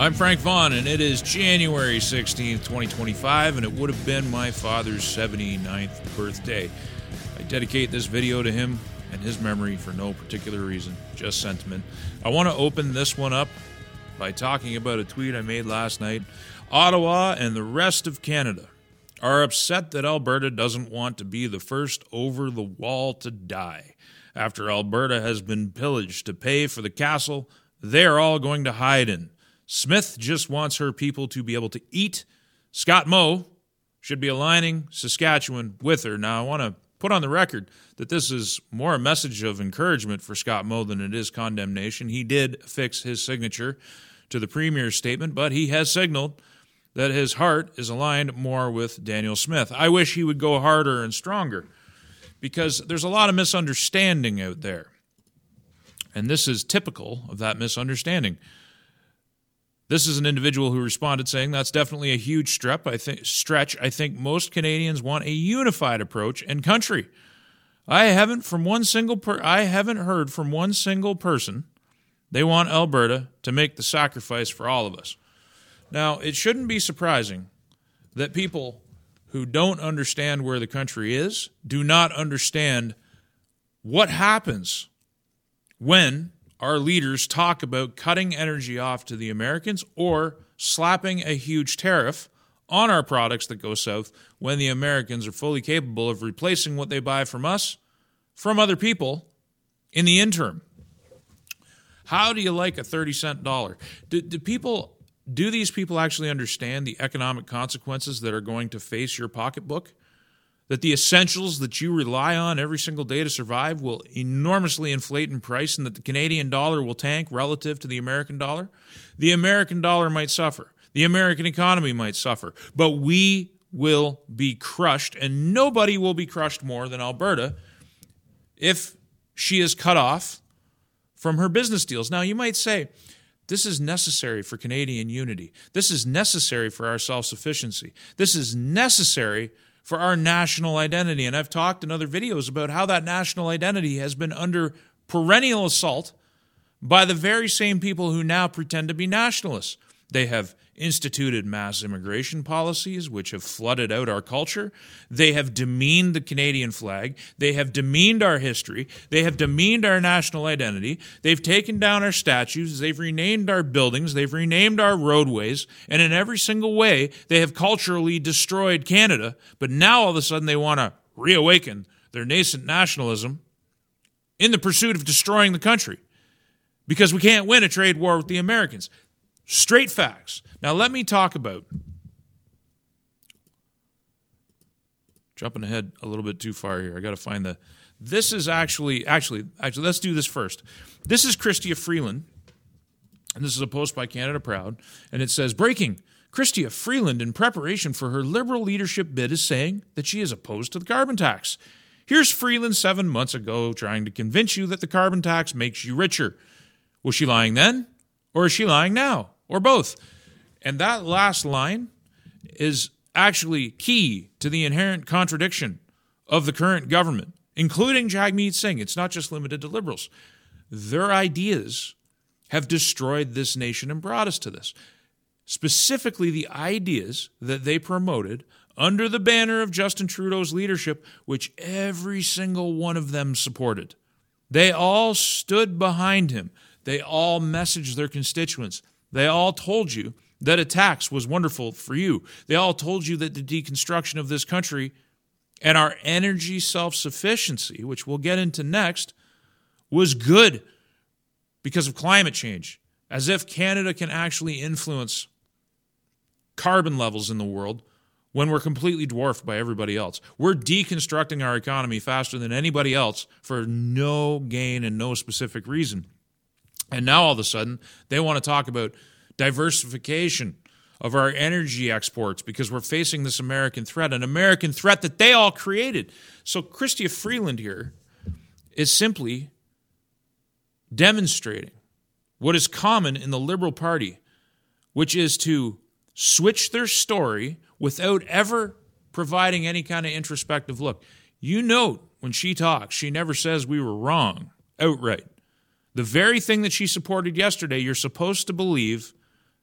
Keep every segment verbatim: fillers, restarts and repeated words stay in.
I'm Frank Vaughn, and it is January sixteenth, twenty twenty-five, and it would have been my father's seventy-ninth birthday. I dedicate this video to him and his memory for no particular reason, just sentiment. I want to open this one up by talking about a tweet I made last night. Ottawa and the rest of Canada are upset that Alberta doesn't want to be the first over the wall to die. After Alberta has been pillaged to pay for the castle they're all going to hide in. Smith just wants her people to be able to eat. Scott Moe should be aligning Saskatchewan with her. Now, I want to put on the record that this is more a message of encouragement for Scott Moe than it is condemnation. He did fix his signature to the Premier's statement, but he has signaled that his heart is aligned more with Danielle Smith. I wish he would go harder and stronger, because there's a lot of misunderstanding out there. And this is typical of that misunderstanding. This is an individual who responded saying, that's definitely a huge stretch. I think, stretch. I think most Canadians want a unified approach and country. I haven't from one single per- I haven't heard from one single person they want Alberta to make the sacrifice for all of us. Now, it shouldn't be surprising that people who don't understand where the country is do not understand what happens when our leaders talk about cutting energy off to the Americans or slapping a huge tariff on our products that go south when the Americans are fully capable of replacing what they buy from us from other people in the interim. How do you like a thirty cent dollar? Do, do people, do these people actually understand the economic consequences that are going to face your pocketbook? That the essentials that you rely on every single day to survive will enormously inflate in price, and that the Canadian dollar will tank relative to the American dollar? The American dollar might suffer. The American economy might suffer. But we will be crushed, and nobody will be crushed more than Alberta if she is cut off from her business deals. Now, you might say, this is necessary for Canadian unity. This is necessary for our self-sufficiency. This is necessary for our national identity. And I've talked in other videos about how that national identity has been under perennial assault by the very same people who now pretend to be nationalists. They have instituted mass immigration policies which have flooded out our culture. They have demeaned the Canadian flag. They have demeaned our history. They have demeaned our national identity. They've taken down our statues. They've renamed our buildings. They've renamed our roadways. And in every single way, they have culturally destroyed Canada. But now all of a sudden they want to reawaken their nascent nationalism in the pursuit of destroying the country because we can't win a trade war with the Americans. Straight facts. Now let me talk about, jumping ahead a little bit too far here. I got to find the, this is actually, actually, actually, let's do this first. This is Chrystia Freeland, and this is a post by Canada Proud, and it says, breaking, Chrystia Freeland, in preparation for her Liberal leadership bid, is saying that she is opposed to the carbon tax. Here's Freeland seven months ago trying to convince you that the carbon tax makes you richer. Was she lying then, or is she lying now? Or both. And that last line is actually key to the inherent contradiction of the current government, including Jagmeet Singh. It's not just limited to Liberals. Their ideas have destroyed this nation and brought us to this. Specifically, the ideas that they promoted under the banner of Justin Trudeau's leadership, which every single one of them supported. They all stood behind him. They all messaged their constituents. They all told you that a tax was wonderful for you. They all told you that the deconstruction of this country and our energy self-sufficiency, which we'll get into next, was good because of climate change, as if Canada can actually influence carbon levels in the world when we're completely dwarfed by everybody else. We're deconstructing our economy faster than anybody else for no gain and no specific reason. And now all of a sudden, they want to talk about diversification of our energy exports because we're facing this American threat, an American threat that they all created. So Chrystia Freeland here is simply demonstrating what is common in the Liberal Party, which is to switch their story without ever providing any kind of introspective look. You note when she talks, she never says we were wrong outright. The very thing that she supported yesterday, you're supposed to believe that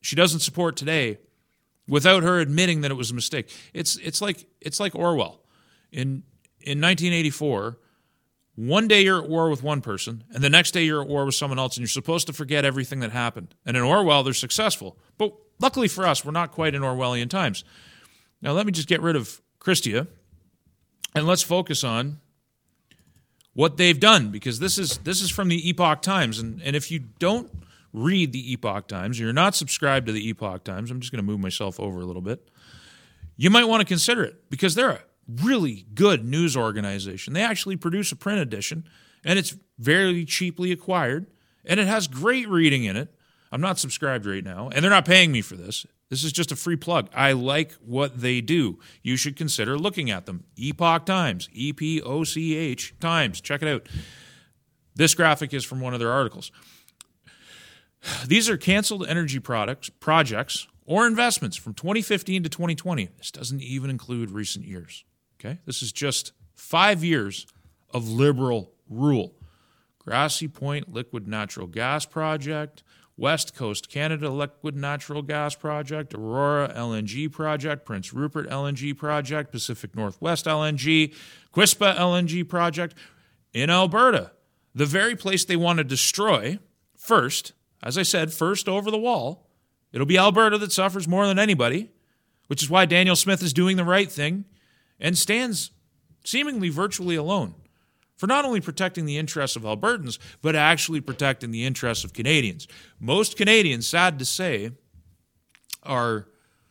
she doesn't support today without her admitting that it was a mistake. It's it's like it's like Orwell. In in nineteen eighty-four, one day you're at war with one person, and the next day you're at war with someone else, and you're supposed to forget everything that happened. And in Orwell, they're successful. But luckily for us, we're not quite in Orwellian times. Now, let me just get rid of Chrystia, and let's focus on what they've done, because this is this is from the Epoch Times. And, and if you don't read the Epoch Times, or you're not subscribed to the Epoch Times, I'm just going to move myself over a little bit, you might want to consider it, because they're a really good news organization. They actually produce a print edition, and it's very cheaply acquired, and it has great reading in it. I'm not subscribed right now, and they're not paying me for this. This is just a free plug. I like what they do. You should consider looking at them. Epoch Times, E P O C H Times. Check it out. This graphic is from one of their articles. These are canceled energy products, projects, or investments from twenty fifteen to twenty twenty. This doesn't even include recent years. Okay? This is just five years of liberal rule. Grassy Point Liquid Natural Gas Project, West Coast Canada Liquid Natural Gas Project, Aurora L N G Project, Prince Rupert L N G Project, Pacific Northwest L N G, Quispa L N G Project in Alberta. The very place they want to destroy first, as I said, first over the wall. It'll be Alberta that suffers more than anybody, which is why Daniel Smith is doing the right thing and stands seemingly virtually alone for not only protecting the interests of Albertans, but actually protecting the interests of Canadians. Most Canadians, sad to say, are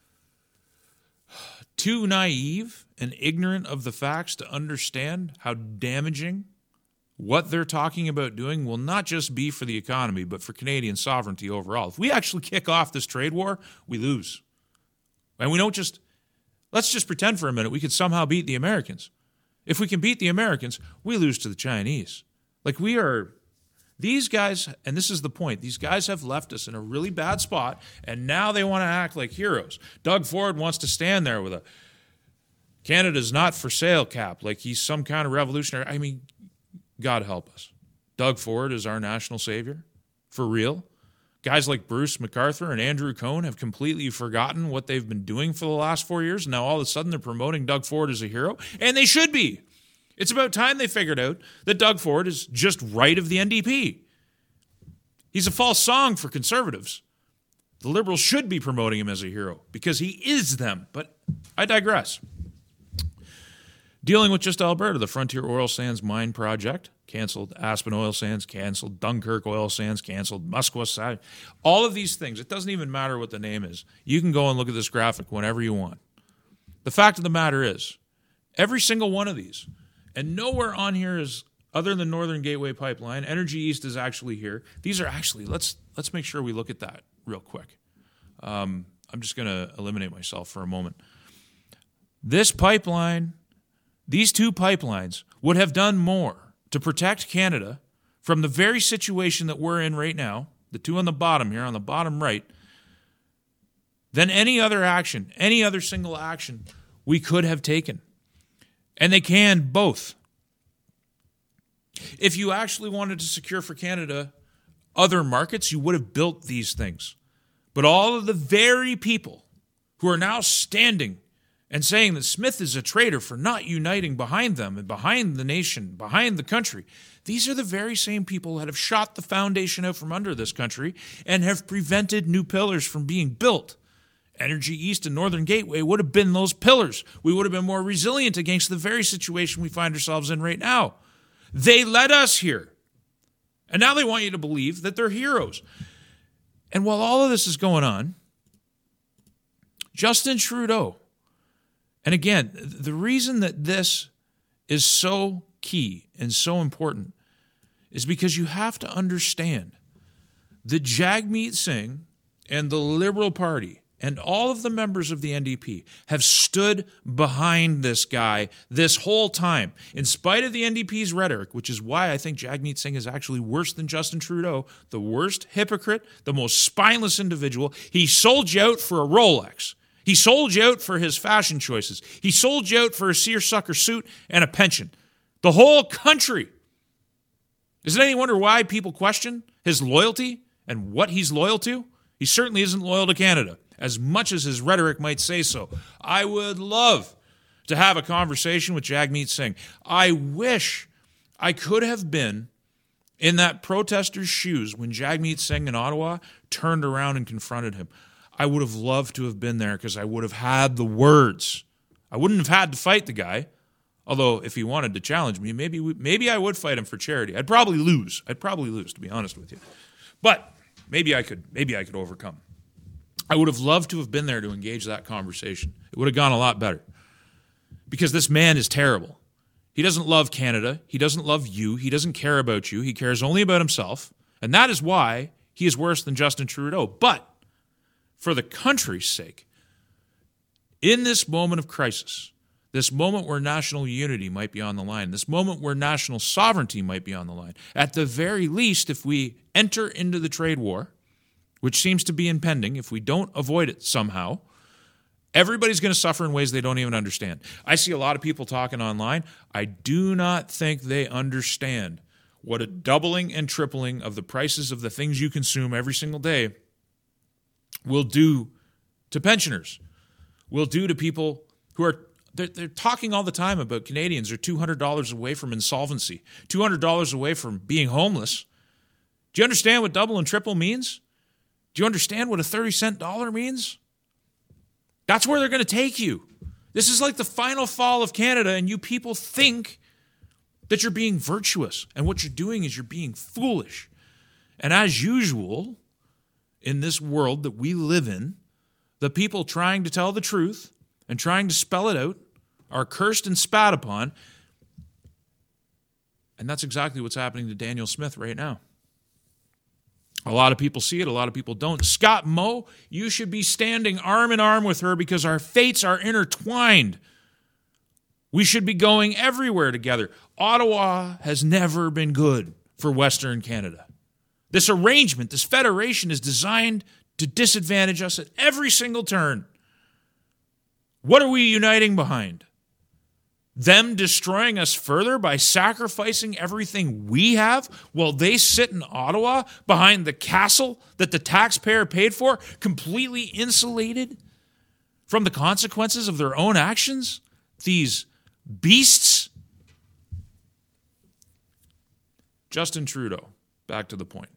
too naive and ignorant of the facts to understand how damaging what they're talking about doing will not just be for the economy, but for Canadian sovereignty overall. If we actually kick off this trade war, we lose. And we don't just, let's just pretend for a minute we could somehow beat the Americans. If we can beat the Americans, we lose to the Chinese. Like we are, these guys, and this is the point, these guys have left us in a really bad spot, and now they want to act like heroes. Doug Ford wants to stand there with a Canada's not for sale cap, like he's some kind of revolutionary. I mean, God help us. Doug Ford is our national savior, for real. Guys like Bruce MacArthur and Andrew Cohn have completely forgotten what they've been doing for the last four years. Now all of a sudden they're promoting Doug Ford as a hero, and they should be. It's about time they figured out that Doug Ford is just right of the N D P. He's a false song for conservatives. The Liberals should be promoting him as a hero because he is them, but I digress. Dealing with just Alberta, the Frontier Oil Sands Mine Project, canceled. Aspen Oil Sands, canceled. Dunkirk Oil Sands, canceled. Muskwa, all of these things. It doesn't even matter what the name is. You can go and look at this graphic whenever you want. The fact of the matter is, every single one of these, and nowhere on here is, other than Northern Gateway Pipeline, Energy East is actually here. These are actually, let's let's make sure we look at that real quick. Um, I'm just going to eliminate myself for a moment. This pipeline... These two pipelines would have done more to protect Canada from the very situation that we're in right now, the two on the bottom here, on the bottom right, than any other action, any other single action we could have taken. And they can both. If you actually wanted to secure for Canada other markets, you would have built these things. But all of the very people who are now standing and saying that Smith is a traitor for not uniting behind them and behind the nation, behind the country. These are the very same people that have shot the foundation out from under this country and have prevented new pillars from being built. Energy East and Northern Gateway would have been those pillars. We would have been more resilient against the very situation we find ourselves in right now. They led us here. And now they want you to believe that they're heroes. And while all of this is going on, Justin Trudeau, and again, the reason that this is so key and so important is because you have to understand that Jagmeet Singh and the Liberal Party and all of the members of the N D P have stood behind this guy this whole time, in spite of the N D P's rhetoric, which is why I think Jagmeet Singh is actually worse than Justin Trudeau, the worst hypocrite, the most spineless individual. He sold you out for a Rolex. He sold you out for his fashion choices. He sold you out for a seersucker suit and a pension. The whole country. Is it any wonder why people question his loyalty and what he's loyal to? He certainly isn't loyal to Canada, as much as his rhetoric might say so. I would love to have a conversation with Jagmeet Singh. I wish I could have been in that protester's shoes when Jagmeet Singh in Ottawa turned around and confronted him. I would have loved to have been there because I would have had the words. I wouldn't have had to fight the guy, although if he wanted to challenge me, maybe we, maybe I would fight him for charity. I'd probably lose. I'd probably lose, to be honest with you. But maybe I could maybe I could overcome. I would have loved to have been there to engage that conversation. It would have gone a lot better. Because this man is terrible. He doesn't love Canada. He doesn't love you. He doesn't care about you. He cares only about himself. And that is why he is worse than Justin Trudeau. But for the country's sake, in this moment of crisis, this moment where national unity might be on the line, this moment where national sovereignty might be on the line, at the very least, if we enter into the trade war, which seems to be impending, if we don't avoid it somehow, everybody's going to suffer in ways they don't even understand. I see a lot of people talking online. I do not think they understand what a doubling and tripling of the prices of the things you consume every single day will do to pensioners, will do to people who are, they're, they're talking all the time about Canadians are two hundred dollars away from insolvency, two hundred dollars away from being homeless. Do you understand what double and triple means? Do you understand what a thirty cent dollar means? That's where they're going to take you. This is like the final fall of Canada, and you people think that you're being virtuous, and what you're doing is you're being foolish. And as usual, in this world that we live in, the people trying to tell the truth and trying to spell it out are cursed and spat upon, and that's exactly what's happening to Danielle Smith right now. A lot of people see it, a lot of people don't. Scott Moe, you should be standing arm in arm with her because our fates are intertwined. We should be going everywhere together. Ottawa has never been good for Western Canada. This arrangement, this federation is designed to disadvantage us at every single turn. What are we uniting behind? Them destroying us further by sacrificing everything we have while they sit in Ottawa behind the castle that the taxpayer paid for, completely insulated from the consequences of their own actions? These beasts. Justin Trudeau, back to the point.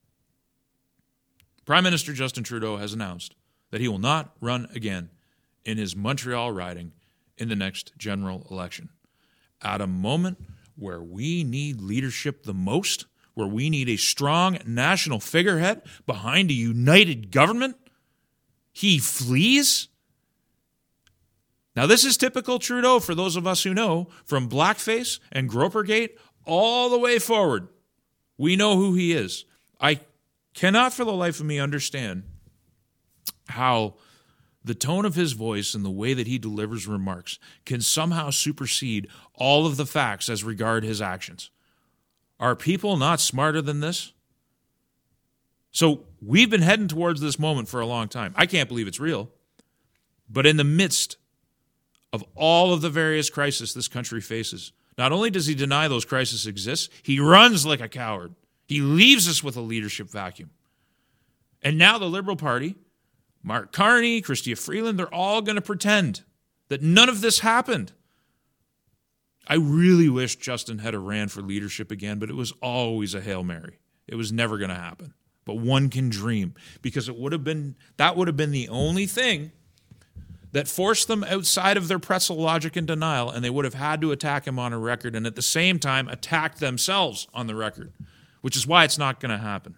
Prime Minister Justin Trudeau has announced that he will not run again in his Montreal riding in the next general election. At a moment where we need leadership the most, where we need a strong national figurehead behind a united government, he flees? Now, this is typical Trudeau for those of us who know, from Blackface and Gropergate all the way forward. We know who he is. I cannot for the life of me understand how the tone of his voice and the way that he delivers remarks can somehow supersede all of the facts as regard his actions. Are people not smarter than this? So we've been heading towards this moment for a long time. I can't believe it's real. But in the midst of all of the various crises this country faces, not only does he deny those crises exist, he runs like a coward. He leaves us with a leadership vacuum. And now the Liberal Party, Mark Carney, Chrystia Freeland, they're all going to pretend that none of this happened. I really wish Justin had a ran for leadership again, but it was always a Hail Mary. It was never going to happen. But one can dream, because it would have been that would have been the only thing that forced them outside of their pretzel logic and denial, and they would have had to attack him on a record and at the same time attack themselves on the record, which is why it's not going to happen.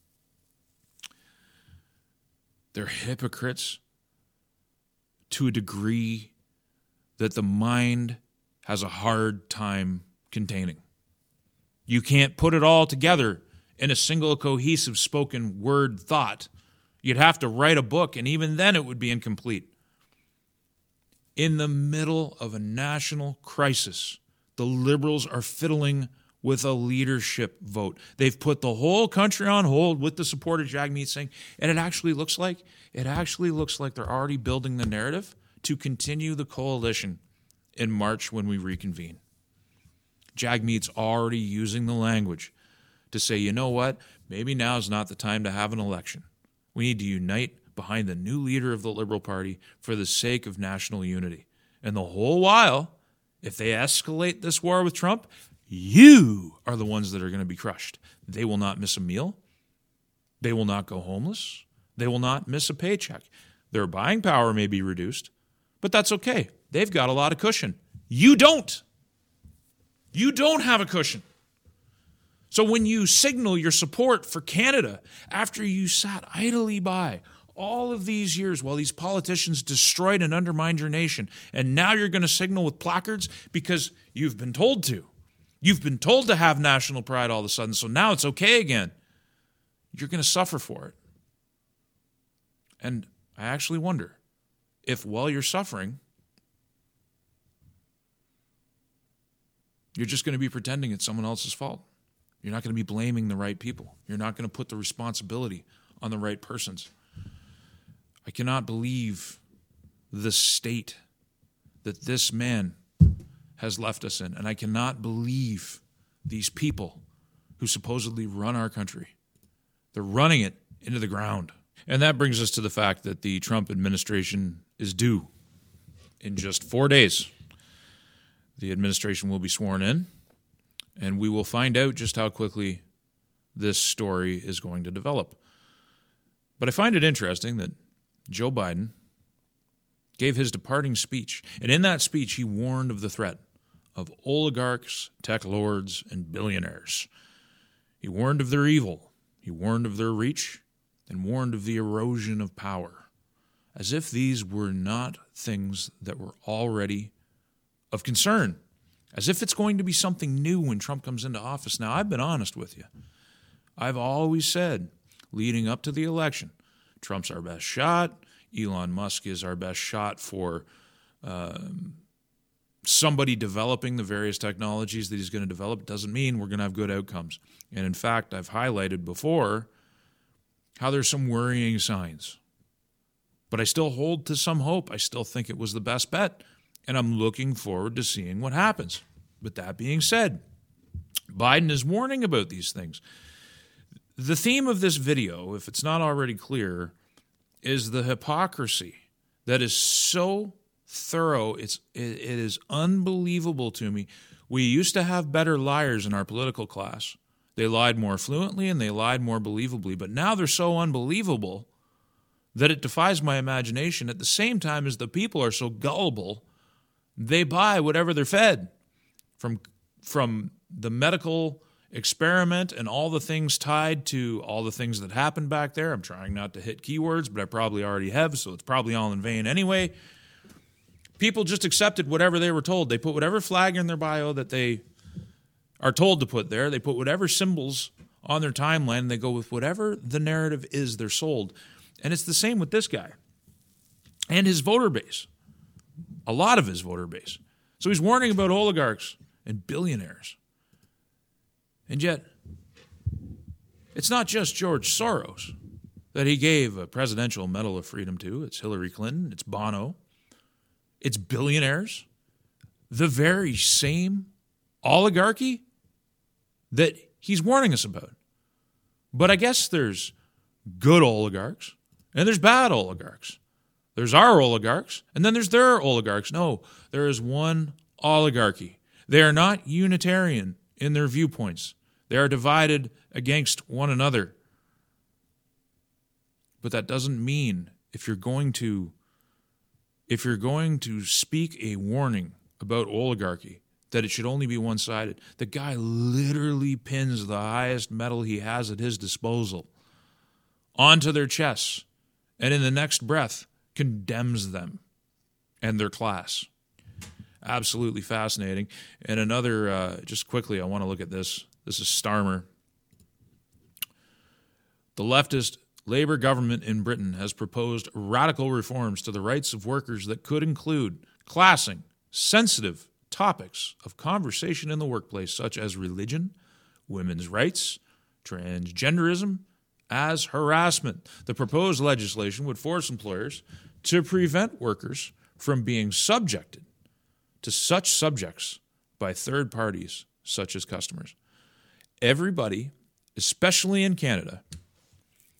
They're hypocrites to a degree that the mind has a hard time containing. You can't put it all together in a single cohesive spoken word thought. You'd have to write a book, and even then it would be incomplete. In the middle of a national crisis, the Liberals are fiddling with a leadership vote. They've put the whole country on hold with the support of Jagmeet Singh, and it actually looks like it actually looks like they're already building the narrative to continue the coalition in March when we reconvene. Jagmeet's already using the language to say, you know what, maybe now's not the time to have an election. We need to unite behind the new leader of the Liberal Party for the sake of national unity. And the whole while, if they escalate this war with Trump, you are the ones that are going to be crushed. They will not miss a meal. They will not go homeless. They will not miss a paycheck. Their buying power may be reduced, but that's okay. They've got a lot of cushion. You don't. You don't have a cushion. So when you signal your support for Canada after you sat idly by all of these years while these politicians destroyed and undermined your nation, and now you're going to signal with placards because you've been told to. You've been told to have national pride all of a sudden, so now it's okay again. You're going to suffer for it. And I actually wonder if while you're suffering, you're just going to be pretending it's someone else's fault. You're not going to be blaming the right people. You're not going to put the responsibility on the right persons. I cannot believe the state that this man has left us in. And I cannot believe these people who supposedly run our country. They're running it into the ground. And that brings us to the fact that the Trump administration is due in just four days. The administration will be sworn in, and we will find out just how quickly this story is going to develop. But I find it interesting that Joe Biden gave his departing speech, and in that speech he warned of the threat of oligarchs, tech lords, and billionaires. He warned of their evil, he warned of their reach, and warned of the erosion of power, as if these were not things that were already of concern, as if it's going to be something new when Trump comes into office. Now, I've been honest with you. I've always said, leading up to the election, Trump's our best shot. Elon Musk is our best shot for um, somebody developing the various technologies that he's going to develop. Doesn't mean we're going to have good outcomes. And in fact, I've highlighted before how there's some worrying signs. But I still hold to some hope. I still think it was the best bet. And I'm looking forward to seeing what happens. But that being said, Biden is warning about these things. The theme of this video, if it's not already clear, is the hypocrisy that is so thorough. It's it, it is unbelievable to me. We used to have better liars in our political class. They lied more fluently and they lied more believably. But now they're so unbelievable that it defies my imagination. At the same time as the people are so gullible, they buy whatever they're fed from from the medical experiment and all the things tied to all the things that happened back there. I'm trying not to hit keywords, but I probably already have, so it's probably all in vain anyway. People just accepted whatever they were told. They put whatever flag in their bio that they are told to put there. They put whatever symbols on their timeline, and they go with whatever the narrative is they're sold. And it's the same with this guy and his voter base. A lot of his voter base. So he's warning about oligarchs and billionaires. And yet, it's not just George Soros that he gave a Presidential Medal of Freedom to. It's Hillary Clinton. It's Bono. It's billionaires. The very same oligarchy that he's warning us about. But I guess there's good oligarchs and there's bad oligarchs. There's our oligarchs, and then there's their oligarchs. No, there is one oligarchy. They are not unitarian in their viewpoints. They are divided against one another. But that doesn't mean if you're going to if you're going to speak a warning about oligarchy, that it should only be one-sided. The guy literally pins the highest medal he has at his disposal onto their chests, and in the next breath condemns them and their class. Absolutely fascinating. And another, uh, just quickly, I want to look at this. This is Starmer. The leftist Labour government in Britain has proposed radical reforms to the rights of workers that could include classing sensitive topics of conversation in the workplace, such as religion, women's rights, transgenderism, as harassment. The proposed legislation would force employers to prevent workers from being subjected to such subjects by third parties, such as customers. Everybody, especially in Canada,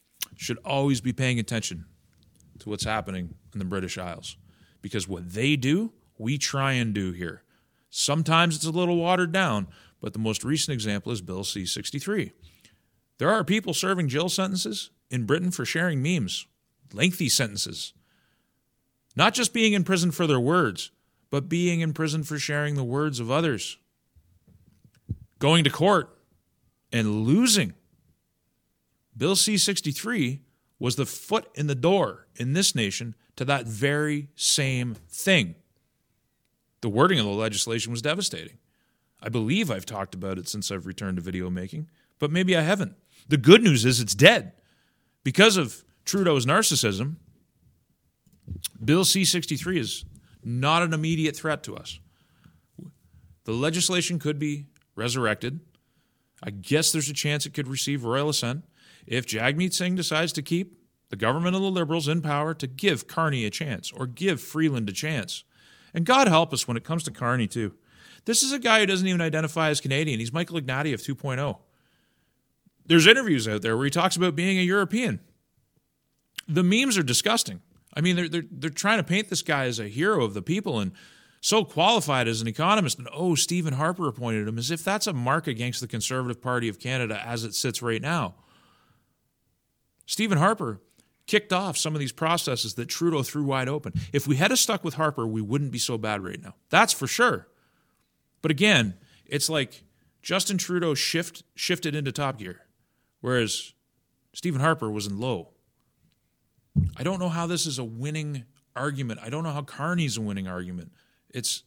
should always be paying attention to what's happening in the British Isles, because what they do, we try and do here. Sometimes it's a little watered down, but the most recent example is Bill C sixty-three. There are people serving jail sentences in Britain for sharing memes, lengthy sentences. Not just being in prison for their words, but being in prison for sharing the words of others. Going to court and losing. Bill C sixty-three was the foot in the door in this nation to that very same thing. The wording of the legislation was devastating. I believe I've talked about it since I've returned to video making, but maybe I haven't. The good news is it's dead. Because of Trudeau's narcissism, Bill C sixty-three is not an immediate threat to us. The legislation could be resurrected. I guess there's a chance it could receive royal assent if Jagmeet Singh decides to keep the government of the Liberals in power to give Carney a chance or give Freeland a chance. And God help us when it comes to Carney, too. This is a guy who doesn't even identify as Canadian. He's Michael Ignatieff two point oh. There's interviews out there where he talks about being a European. The memes are disgusting. I mean, they're, they're, they're trying to paint this guy as a hero of the people and so qualified as an economist. And, oh, Stephen Harper appointed him, as if that's a mark against the Conservative Party of Canada as it sits right now. Stephen Harper kicked off some of these processes that Trudeau threw wide open. If we had stuck with Harper, we wouldn't be so bad right now. That's for sure. But again, it's like Justin Trudeau shift, shifted into top gear, whereas Stephen Harper was in low. I don't know how this is a winning argument. I don't know how Carney's a winning argument. It's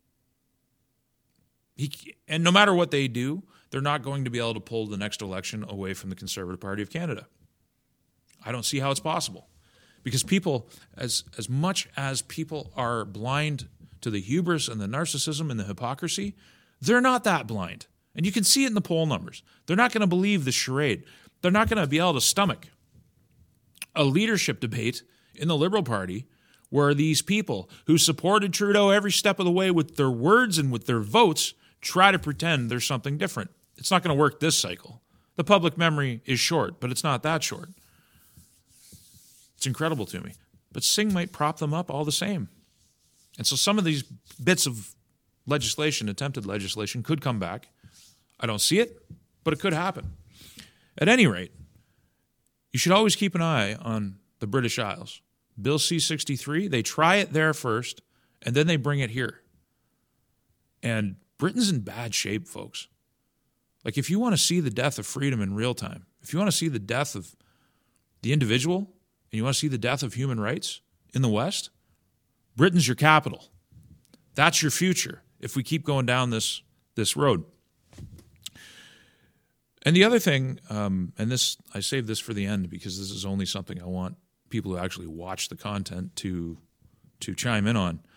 he, and no matter what they do, they're not going to be able to pull the next election away from the Conservative Party of Canada. I don't see how it's possible. Because people, as as much as people are blind to the hubris and the narcissism and the hypocrisy, they're not that blind. And you can see it in the poll numbers. They're not going to believe the charade. They're not going to be able to stomach a leadership debate in the Liberal Party where these people who supported Trudeau every step of the way with their words and with their votes try to pretend there's something different. It's not going to work this cycle. The public memory is short, but it's not that short. It's incredible to me. But Singh might prop them up all the same. And so some of these bits of legislation, attempted legislation, could come back. I don't see it, but it could happen. At any rate, you should always keep an eye on the British Isles. Bill C sixty-three, they try it there first, and then they bring it here. And Britain's in bad shape, folks. Like, if you want to see the death of freedom in real time, if you want to see the death of the individual, and you want to see the death of human rights in the West, Britain's your capital. That's your future if we keep going down this, this road. And the other thing, um, and this I saved this for the end because this is only something I want people who actually watch the content to, to chime in on.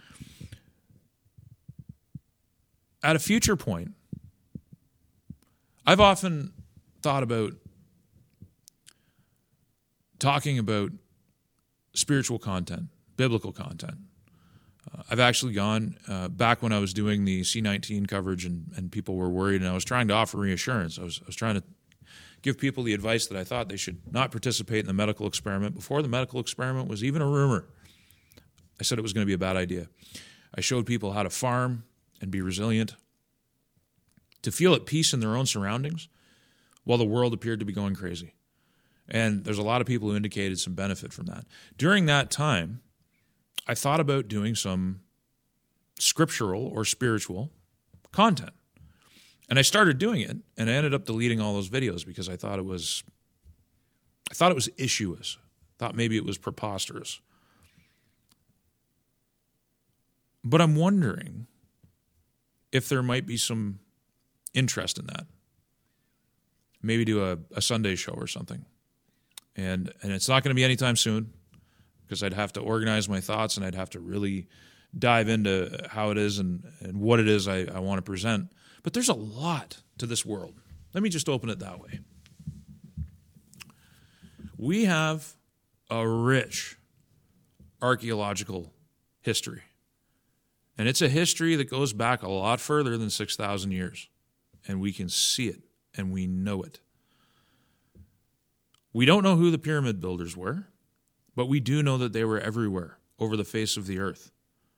At a future point, I've often thought about talking about spiritual content, biblical content. Uh, I've actually gone uh, back when I was doing the C nineteen coverage and, and people were worried, and I was trying to offer reassurance. I was, I was trying to give people the advice that I thought they should not participate in the medical experiment before the medical experiment was even a rumor. I said it was going to be a bad idea. I showed people how to farm and be resilient, to feel at peace in their own surroundings while the world appeared to be going crazy. And there's a lot of people who indicated some benefit from that. During that time, I thought about doing some scriptural or spiritual content. And I started doing it, and I ended up deleting all those videos because I thought it was I thought it was issuous. I thought maybe it was preposterous. But I'm wondering if there might be some interest in that. Maybe do a, a Sunday show or something. And and it's not going to be anytime soon because I'd have to organize my thoughts and I'd have to really dive into how it is and, and what it is I, I want to present. But there's a lot to this world. Let me just open it that way. We have a rich archaeological history. And it's a history that goes back a lot further than six thousand years. And we can see it, and we know it. We don't know who the pyramid builders were, but we do know that they were everywhere over the face of the earth.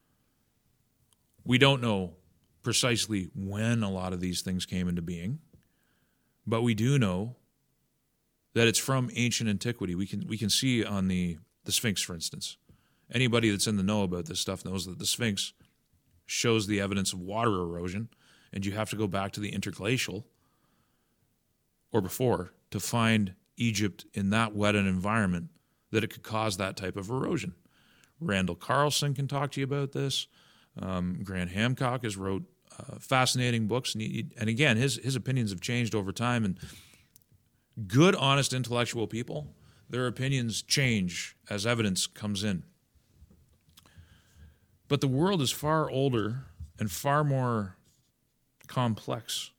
We don't know precisely when a lot of these things came into being, but we do know that it's from ancient antiquity. We can we can see on the, the Sphinx, for instance. Anybody that's in the know about this stuff knows that the Sphinx shows the evidence of water erosion, and you have to go back to the interglacial or before to find Egypt in that wet an environment that it could cause that type of erosion. Randall Carlson can talk to you about this. Um, Grant Hancock has wrote uh, fascinating books, and, he, and again, his his opinions have changed over time. And good, honest, intellectual people, their opinions change as evidence comes in. But the world is far older and far more complex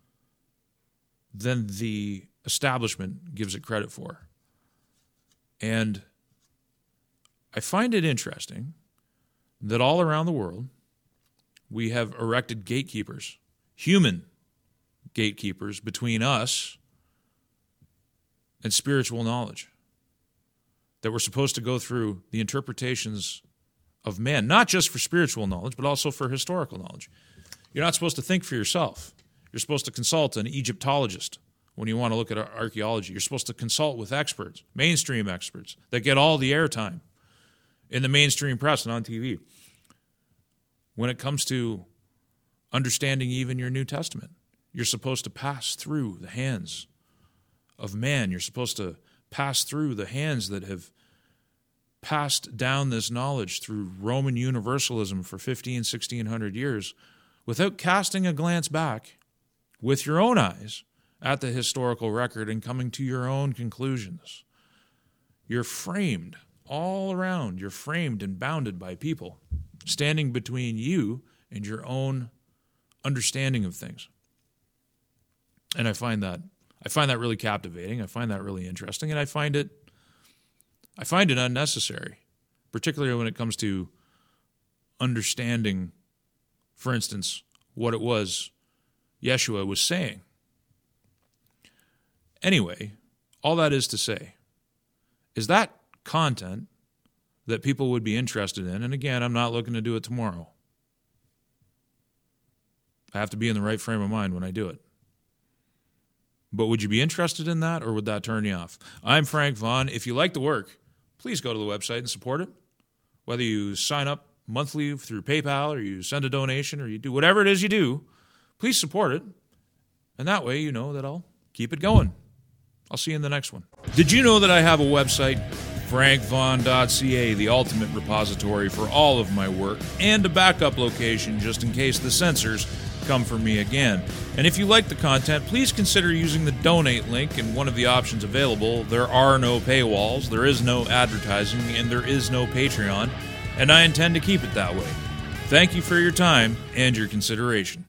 than the establishment gives it credit for. And I find it interesting that all around the world we have erected gatekeepers, human gatekeepers between us and spiritual knowledge, that we're supposed to go through the interpretations of men, not just for spiritual knowledge, but also for historical knowledge. You're not supposed to think for yourself. You're supposed to consult an Egyptologist when you want to look at archaeology. You're supposed to consult with experts, mainstream experts, that get all the airtime in the mainstream press and on T V. When it comes to understanding even your New Testament, you're supposed to pass through the hands of man. You're supposed to pass through the hands that have passed down this knowledge through Roman universalism for fifteen, sixteen hundred years without casting a glance back with your own eyes at the historical record and coming to your own conclusions. You're framed all around. You're framed and bounded by people standing between you and your own understanding of things. And I find that I find that really captivating. I find that really interesting, and I find it I find it unnecessary, particularly when it comes to understanding, for instance, what it was Yeshua was saying. Anyway, all that is to say is that content that people would be interested in, and again, I'm not looking to do it tomorrow. I have to be in the right frame of mind when I do it. But would you be interested in that, or would that turn you off? I'm Frank Vaughn. If you like the work, please go to the website and support it. Whether you sign up monthly through PayPal, or you send a donation, or you do whatever it is you do, please support it. And that way you know that I'll keep it going. I'll see you in the next one. Did you know that I have a website, frank vaughn dot c a, the ultimate repository for all of my work, and a backup location just in case the censors come for me again? And if you like the content, please consider using the donate link in one of the options available. There are no paywalls, there is no advertising, and there is no Patreon, and I intend to keep it that way. Thank you for your time and your consideration.